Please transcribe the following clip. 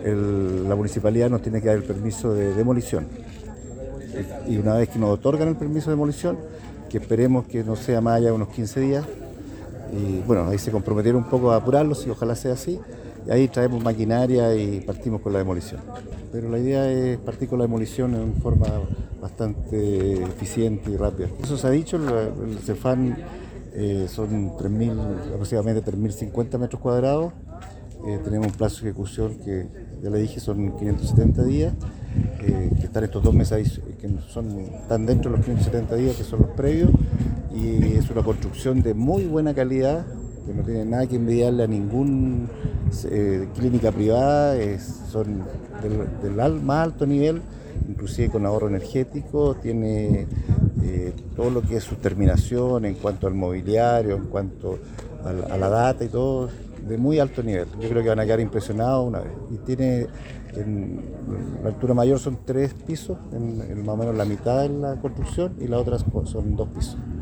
la municipalidad nos tiene que dar el permiso de demolición. Y una vez que nos otorgan el permiso de demolición, que esperemos que no sea más allá de unos 15 días, y bueno, ahí se comprometieron un poco a apurarlos y ojalá sea así. Y ahí traemos maquinaria y partimos con la demolición. Pero la idea es partir con la demolición en forma bastante eficiente y rápida. Eso se ha dicho, el CEFAM son aproximadamente 3.050 metros cuadrados. Tenemos un plazo de ejecución que, ya le dije, son 570 días, que están estos 2 meses ahí, están dentro de los 570 días, que son los previos, y es una construcción de muy buena calidad, que no tiene nada que envidiarle a ninguna clínica privada, son del más alto nivel, inclusive con ahorro energético, tiene todo lo que es su terminación en cuanto al mobiliario, en cuanto a la data y todo, de muy alto nivel. Yo creo que van a quedar impresionados una vez. Y tiene, la altura mayor son 3 pisos, más o menos la mitad de la construcción, y la otra son 2 pisos.